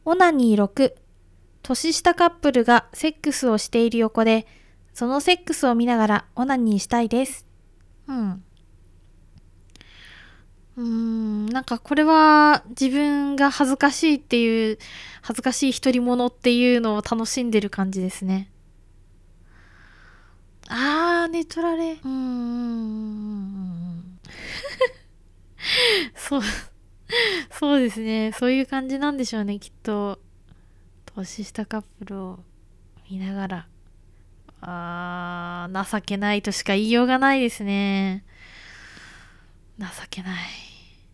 オナニー6、年下カップルがセックスをしている横で、そのセックスを見ながらオナニーしたいです。なんかこれは自分が恥ずかしいっていう、恥ずかしい独り者っていうのを楽しんでる感じですね。ネトラレ。そう、そうですね。そういう感じなんでしょうね、きっと。年下カップルを見ながら。情けないとしか言いようがないですね。情けない。